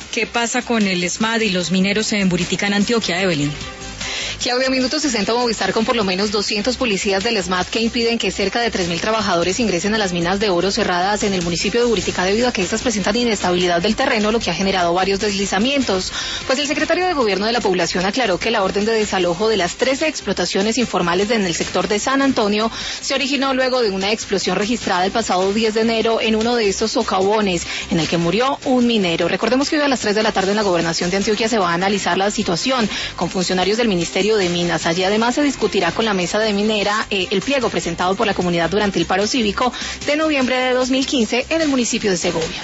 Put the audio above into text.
¿Qué pasa con el ESMAD y los mineros en Buritica, en Antioquia, Evelyn? Claudia, Minuto 60 Movistar con por lo menos 200 policías del ESMAD que impiden que cerca de 3.000 trabajadores ingresen a las minas de oro cerradas en el municipio de Buritica debido a que estas presentan inestabilidad del terreno, lo que ha generado varios deslizamientos. Pues el secretario de Gobierno de la Población aclaró que la orden de desalojo de las 13 explotaciones informales en el sector de San Antonio se originó luego de una explosión registrada el pasado 10 de enero en uno de estos socavones, en el que murió un minero. Recordemos que hoy a las 3 de la tarde en la Gobernación de Antioquia se va a analizar la situación con funcionarios del Ministerio de Minas. Allí además se discutirá con la mesa de minera el pliego presentado por la comunidad durante el paro cívico de noviembre de 2015 en el municipio de Segovia.